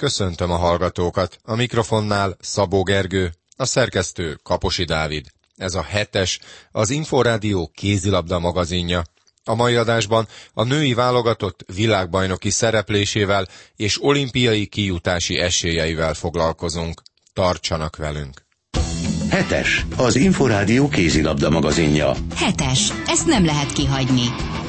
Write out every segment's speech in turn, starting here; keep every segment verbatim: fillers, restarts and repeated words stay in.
Köszöntöm a hallgatókat. A mikrofonnál Szabó Gergő, a szerkesztő Kaposi Dávid. Ez a hetes, az Inforádió kézilabda magazinja. A mai adásban a női válogatott világbajnoki szereplésével és olimpiai kijutási esélyeivel foglalkozunk. Tartsanak velünk! Hetes, az Inforádió kézilabda magazinja. Hetes, ezt nem lehet kihagyni.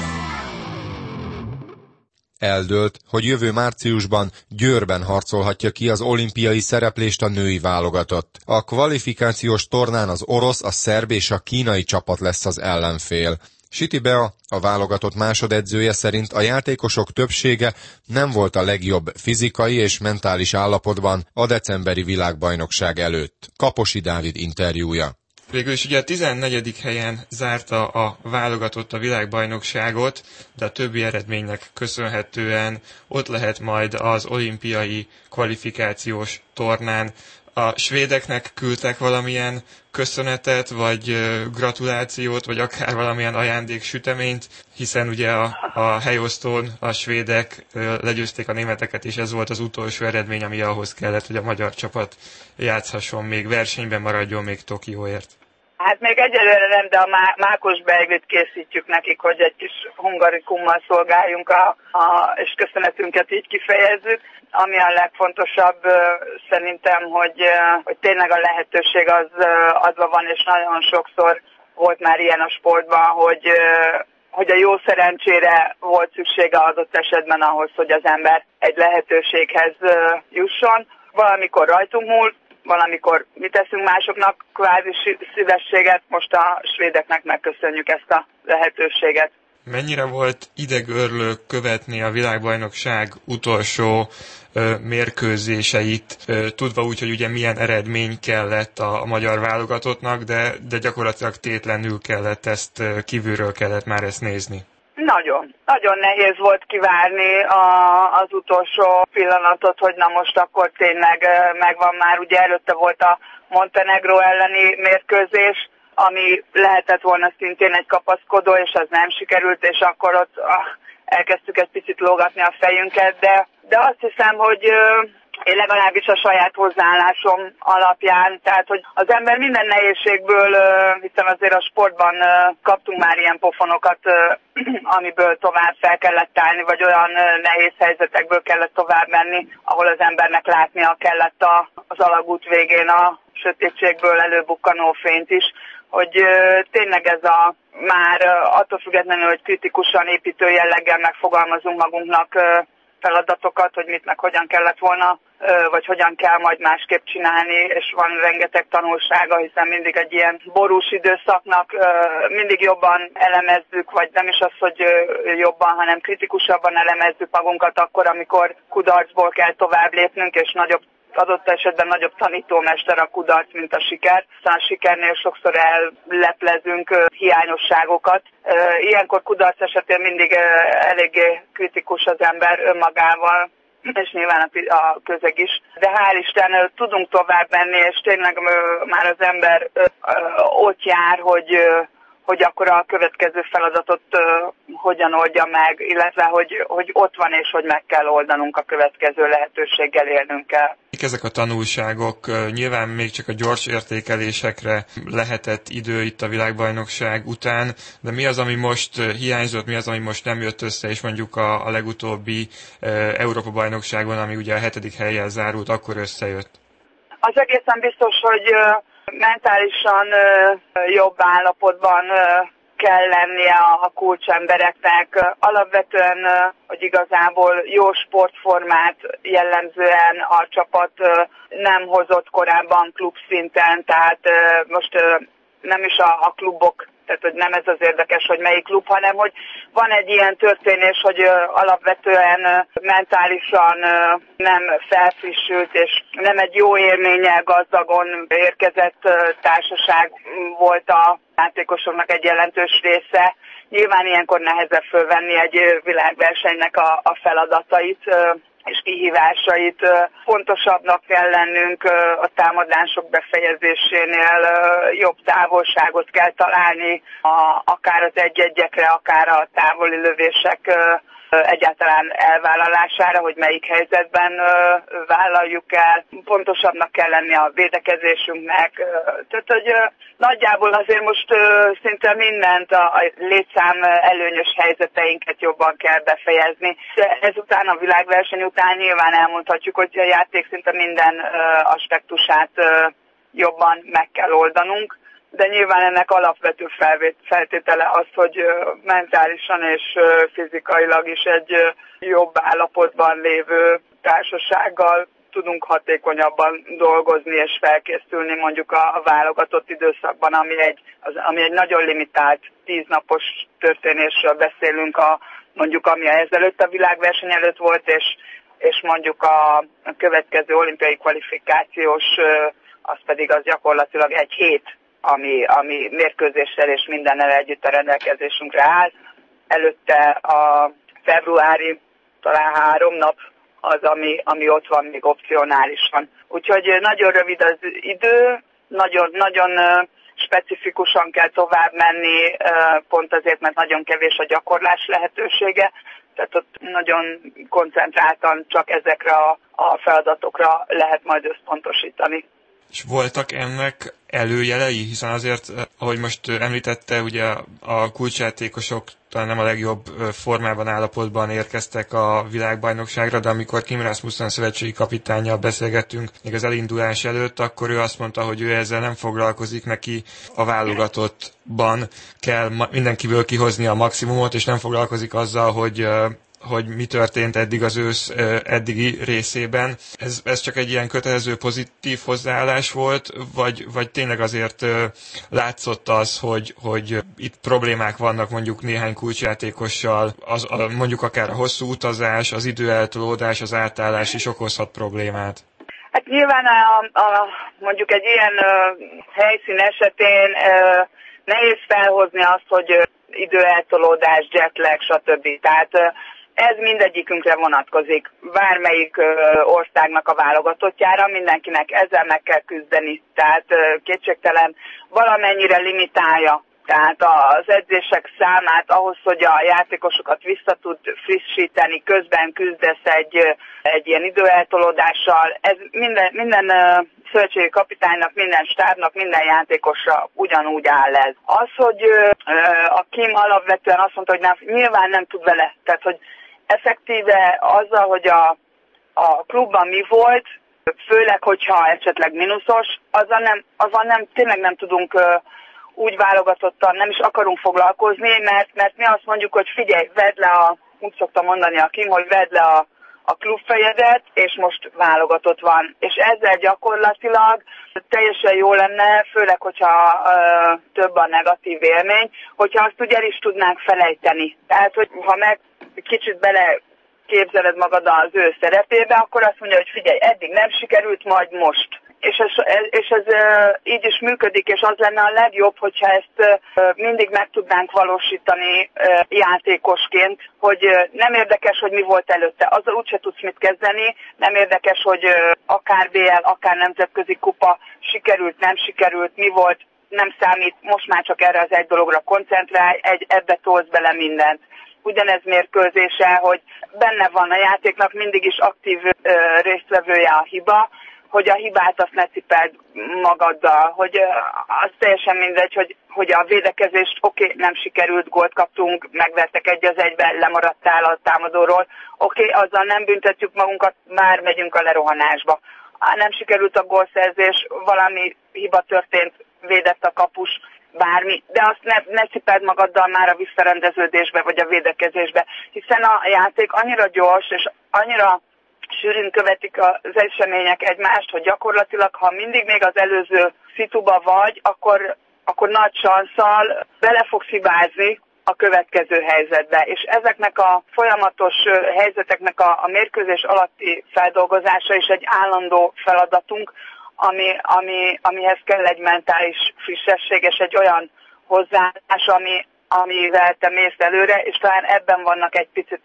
Eldőlt, hogy jövő márciusban Győrben harcolhatja ki az olimpiai szereplést a női válogatott. A kvalifikációs tornán az orosz, a szerb és a kínai csapat lesz az ellenfél. Siti Bea, a válogatott másodedzője szerint a játékosok többsége nem volt a legjobb fizikai és mentális állapotban a decemberi világbajnokság előtt. Kaposi Dávid interjúja. Végül is ugye a tizennegyedik helyen zárta a válogatott a világbajnokságot, de a többi eredménynek köszönhetően ott lehet majd az olimpiai kvalifikációs tornán. A svédeknek küldtek valamilyen köszönetet, vagy gratulációt, vagy akár valamilyen ajándéksüteményt, hiszen ugye a, a helyosztón a svédek legyőzték a németeket, és ez volt az utolsó eredmény, ami ahhoz kellett, hogy a magyar csapat játszhasson, még versenyben maradjon még Tokióért. Hát még egyelőre nem, de a má- mákos beiglit készítjük nekik, hogy egy kis hungarikummal szolgáljunk, a, a, és köszönetünket így kifejezzük. Ami a legfontosabb szerintem, hogy, hogy tényleg a lehetőség az adva van, és nagyon sokszor volt már ilyen a sportban, hogy, hogy a jó szerencsére volt szüksége adott esetben ahhoz, hogy az ember egy lehetőséghez jusson. Valamikor rajtunk múlt, valamikor mi teszünk másoknak kvázi szívességet, most a svédeknek megköszönjük ezt a lehetőséget. Mennyire volt idegörlő követni a világbajnokság utolsó ö, mérkőzéseit, ö, tudva úgy, hogy ugye milyen eredmény kellett a, a magyar válogatottnak, de, de gyakorlatilag tétlenül kellett ezt, ö, kívülről kellett már ezt nézni. Nagyon. Nagyon nehéz volt kivárni a, az utolsó pillanatot, hogy na most akkor tényleg megvan már. Ugye előtte volt a Montenegró elleni mérkőzés, ami lehetett volna szintén egy kapaszkodó, és az nem sikerült, és akkor ott ah, elkezdtük egy picit lógatni a fejünket, de, de azt hiszem, hogy euh, én legalábbis a saját hozzáállásom alapján, tehát hogy az ember minden nehézségből, euh, hiszen azért a sportban euh, kaptunk már ilyen pofonokat, euh, amiből tovább fel kellett állni, vagy olyan euh, nehéz helyzetekből kellett tovább menni, ahol az embernek látnia kellett a, az alagút végén a sötétségből előbukkanó fényt is, hogy uh, tényleg ez a már uh, attól függetlenül, hogy kritikusan építő jelleggel megfogalmazunk magunknak uh, feladatokat, hogy mit meg hogyan kellett volna, uh, vagy hogyan kell majd másképp csinálni, és van rengeteg tanulsága, hiszen mindig egy ilyen borús időszaknak uh, mindig jobban elemezzük, vagy nem is az, hogy uh, jobban, hanem kritikusabban elemezzük magunkat akkor, amikor kudarcból kell tovább lépnünk, és nagyobb adott esetben nagyobb tanítómester a kudarc, mint a siker. Aztán a sikernél sokszor elleplezünk uh, hiányosságokat. Uh, ilyenkor kudarc esetén mindig uh, eléggé kritikus az ember önmagával, és nyilván a, a közeg is. De hál' Isten, uh, tudunk tovább menni, és tényleg uh, már az ember uh, uh, ott jár, hogy uh, hogy akkor a következő feladatot uh, hogyan oldja meg, illetve hogy, hogy ott van és hogy meg kell oldanunk, a következő lehetőséggel élnünk kell. Ezek a tanulságok, nyilván még csak a gyors értékelésekre lehetett idő itt a világbajnokság után, de mi az, ami most hiányzott, mi az, ami most nem jött össze, és mondjuk a, a legutóbbi e, Európa-bajnokságon, ami ugye a hetedik hellyel zárult, akkor összejött? Az egészen biztos, hogy mentálisan jobb állapotban kell lennie a kulcsembereknek. Alapvetően, hogy igazából jó sportformát jellemzően a csapat nem hozott korábban klubszinten, tehát most nem is a, a klubok, tehát hogy nem ez az érdekes, hogy melyik klub, hanem hogy van egy ilyen történés, hogy alapvetően mentálisan nem felfrissült, és nem egy jó élménnyel gazdagon érkezett társaság volt a játékosoknak egy jelentős része. Nyilván ilyenkor nehezebb fölvenni egy világversenynek a, a feladatait és kihívásait. Fontosabbnak kell lennünk a támadások befejezésénél, jobb távolságot kell találni, akár az egy-egyekre, akár a távoli lövések egyáltalán elvállalására, hogy melyik helyzetben vállaljuk el. Pontosabbnak kell lenni a védekezésünknek. Tehát, hogy nagyjából azért most szinte mindent, a létszám előnyös helyzeteinket jobban kell befejezni. De ezután, a világverseny után nyilván elmondhatjuk, hogy a játék szinte minden aspektusát jobban meg kell oldanunk. De nyilván ennek alapvető feltétele az, hogy mentálisan és fizikailag is egy jobb állapotban lévő társasággal tudunk hatékonyabban dolgozni és felkészülni mondjuk a válogatott időszakban, ami egy, az, ami egy nagyon limitált tíznapos történésről beszélünk, a, mondjuk ami ezelőtt a világverseny előtt volt, és, és mondjuk a, a következő olimpiai kvalifikációs, az pedig az gyakorlatilag egy hét, ami, ami mérkőzéssel és mindennel együtt a rendelkezésünkre áll. Előtte a februári talán három nap az, ami, ami ott van még opcionálisan. Úgyhogy nagyon rövid az idő, nagyon, nagyon specifikusan kell tovább menni, pont azért, mert nagyon kevés a gyakorlás lehetősége. Tehát ott nagyon koncentráltan csak ezekre a, a feladatokra lehet majd összpontosítani. És voltak ennek előjelei, hiszen azért, ahogy most említette, ugye a kulcsjátékosok talán nem a legjobb formában, állapotban érkeztek a világbajnokságra, de amikor Kim Rasmussen szövetségi kapitánnyal beszélgettünk még az elindulás előtt, akkor ő azt mondta, hogy ő ezzel nem foglalkozik, neki a válogatottban kell mindenkiből kihozni a maximumot, és nem foglalkozik azzal, hogy hogy mi történt eddig az ősz eddigi részében. Ez, ez csak egy ilyen kötelező pozitív hozzáállás volt, vagy, vagy tényleg azért látszott az, hogy, hogy itt problémák vannak mondjuk néhány kulcsjátékossal, az, a, mondjuk akár a hosszú utazás, az időeltolódás, az átállás is okozhat problémát? Hát nyilván a, a, mondjuk egy ilyen uh, helyszín esetén uh, nehéz felhozni azt, hogy uh, időeltolódás, jetlag, stb. Tehát uh, ez mindegyikünkre vonatkozik, bármelyik ö, országnak a válogatottjára, mindenkinek ezzel meg kell küzdeni, tehát ö, kétségtelen valamennyire limitálja, tehát az edzések számát ahhoz, hogy a játékosokat vissza tud frissíteni, közben küzdesz egy, egy ilyen időeltolódással, ez minden, minden ö, szövetségi kapitánynak, minden stábnak, minden játékosra ugyanúgy áll ez. Az, hogy ö, a Kim alapvetően azt mondta, hogy nem, nyilván nem tud vele, tehát hogy effektíve azzal, hogy a, a klubban mi volt, főleg, hogyha esetleg mínuszos, azzal nem, azzal nem, tényleg nem tudunk uh, úgy válogatottan, nem is akarunk foglalkozni, mert, mert mi azt mondjuk, hogy figyelj, vedd le a, úgy szoktam mondani a Kim, hogy vedd le a, a klubfejedet, és most válogatott van. És ezzel gyakorlatilag teljesen jó lenne, főleg, hogyha uh, több a negatív élmény, hogyha azt ugye el is tudnánk felejteni. Tehát, hogy ha meg kicsit bele képzeled magad az ő szerepébe, akkor azt mondja, hogy figyelj, eddig nem sikerült, majd most. És ez, és ez így is működik, és az lenne a legjobb, hogyha ezt mindig meg tudnánk valósítani játékosként, hogy nem érdekes, hogy mi volt előtte, azzal úgyse tudsz mit kezdeni, nem érdekes, hogy akár bé el, akár nemzetközi kupa sikerült, nem sikerült, mi volt, nem számít, most már csak erre az egy dologra koncentrálj, egy, ebbe tolsz bele mindent. Ugyanez mérkőzése, hogy benne van a játéknak mindig is aktív ö, résztvevője a hiba, hogy a hibát azt ne cipeld magaddal, hogy ö, az teljesen mindegy, hogy, hogy a védekezést oké, okay, nem sikerült, gólt kaptunk, megvertek egy az egyben, lemaradtál a támadóról, oké, okay, azzal nem büntetjük magunkat, már megyünk a lerohanásba. Nem sikerült a gólszerzés, valami hiba történt, védett a kapus, bármi, de azt ne, ne cipeld magaddal már a visszarendeződésbe vagy a védekezésbe, hiszen a játék annyira gyors és annyira sűrűn követik az események egymást, hogy gyakorlatilag, ha mindig még az előző szituba vagy, akkor, akkor nagy sanszal bele fogsz hibázni a következő helyzetbe. És ezeknek a folyamatos helyzeteknek a, a mérkőzés alatti feldolgozása is egy állandó feladatunk, Ami, ami, amihez kell egy mentális frissesség, és egy olyan hozzáállás, ami, amivel te mész előre, és talán ebben vannak egy picit a,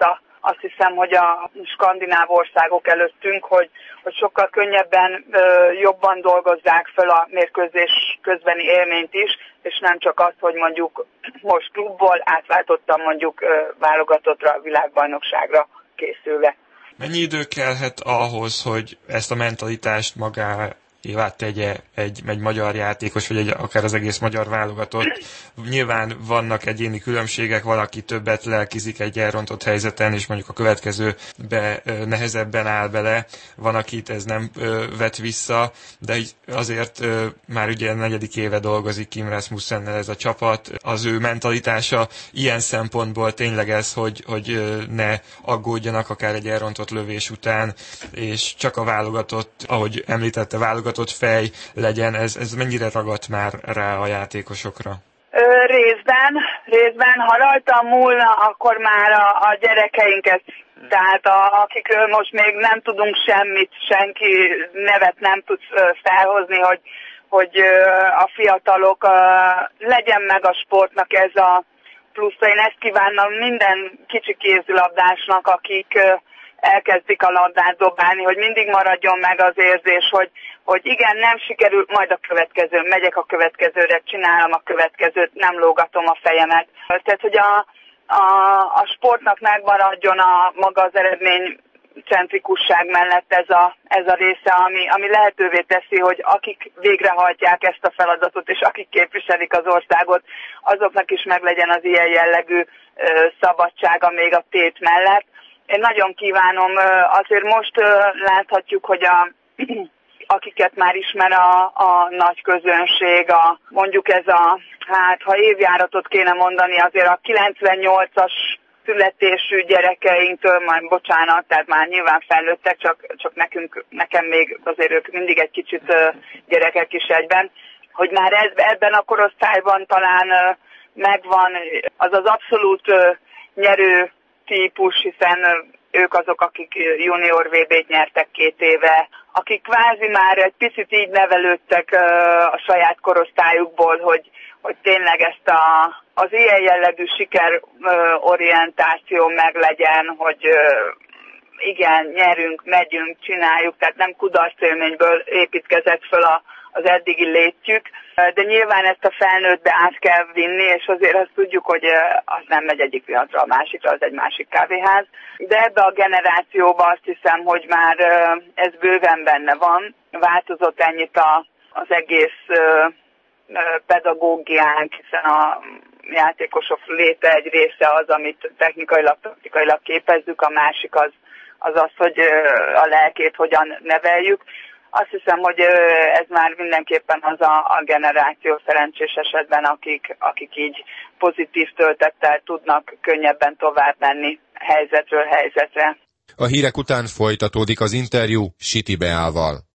azt hiszem, hogy a skandináv országok előttünk, hogy, hogy sokkal könnyebben, jobban dolgozzák föl a mérkőzés közbeni élményt is, és nem csak azt, hogy mondjuk most klubból átváltottam mondjuk válogatottra, világbajnokságra készülve. Mennyi idő kellhet ahhoz, hogy ezt a mentalitást magáévá tegye egy, egy magyar játékos, vagy egy, akár az egész magyar válogatott? Nyilván vannak egyéni különbségek, valaki többet lelkizik egy elrontott helyzeten, és mondjuk a következőbe nehezebben áll bele, van, akit ez nem vet vissza, de azért már ugye negyedik éve dolgozik Kim Rasmussennel ez a csapat. Az ő mentalitása ilyen szempontból tényleg ez, hogy, hogy ne aggódjanak akár egy elrontott lövés után, és csak a válogatott, ahogy említette, válogatott fej legyen, ez, ez mennyire ragadt már rá a játékosokra? Ö, részben, részben, ha rajtam múlna, akkor már a, a gyerekeinket, tehát a, akikről most még nem tudunk semmit, senki nevet nem tud felhozni, hogy, hogy a fiatalok, legyen meg a sportnak ez a plusz. Én ezt kívánom minden kicsi kézilabdásnak, akik elkezdik a labdát dobálni, hogy mindig maradjon meg az érzés, hogy, hogy igen, nem sikerül, majd a következő, megyek a következőre, csinálom a következőt, nem lógatom a fejemet. Tehát, hogy a, a, a sportnak megmaradjon a maga az eredmény centrikusság mellett ez a, ez a része, ami, ami lehetővé teszi, hogy akik végrehajtják ezt a feladatot, és akik képviselik az országot, azoknak is meglegyen az ilyen jellegű ö, szabadsága még a tét mellett. Én nagyon kívánom, azért most láthatjuk, hogy a, akiket már ismer a, a nagy közönség, a, mondjuk ez a, hát ha évjáratot kéne mondani, azért a kilencvennyolcas születésű gyerekeinktől, majd bocsánat, tehát már nyilván felnőttek, csak, csak nekünk, nekem még azért ők mindig egy kicsit gyerekek is egyben, hogy már ez, ebben a korosztályban talán megvan az az abszolút nyerő típus, hiszen ők azok, akik junior vé bét nyertek két éve, akik kvázi már egy picit így nevelődtek a saját korosztályukból, hogy, hogy tényleg ezt a, az ilyen jellegű sikerorientáció meglegyen, hogy igen, nyerünk, megyünk, csináljuk, tehát nem kudarcélményből építkezett föl a, az eddigi létjük, de nyilván ezt a felnőttbe át kell vinni, és azért azt tudjuk, hogy az nem megy egyik pillanatra a másikra, az egy másik kávéház. De ebbe a generációba azt hiszem, hogy már ez bőven benne van. Változott ennyit a, az egész pedagógiánk, hiszen a játékosok léte egy része az, amit technikailag, taktikailag képezzük, a másik az az, az hogy a lelkét hogyan neveljük. Azt hiszem, hogy ez már mindenképpen az a, a generáció szerencsés esetben, akik, akik így pozitív töltettel tudnak könnyebben tovább menni helyzetről helyzetre. A hírek után folytatódik az interjú Siti Beával.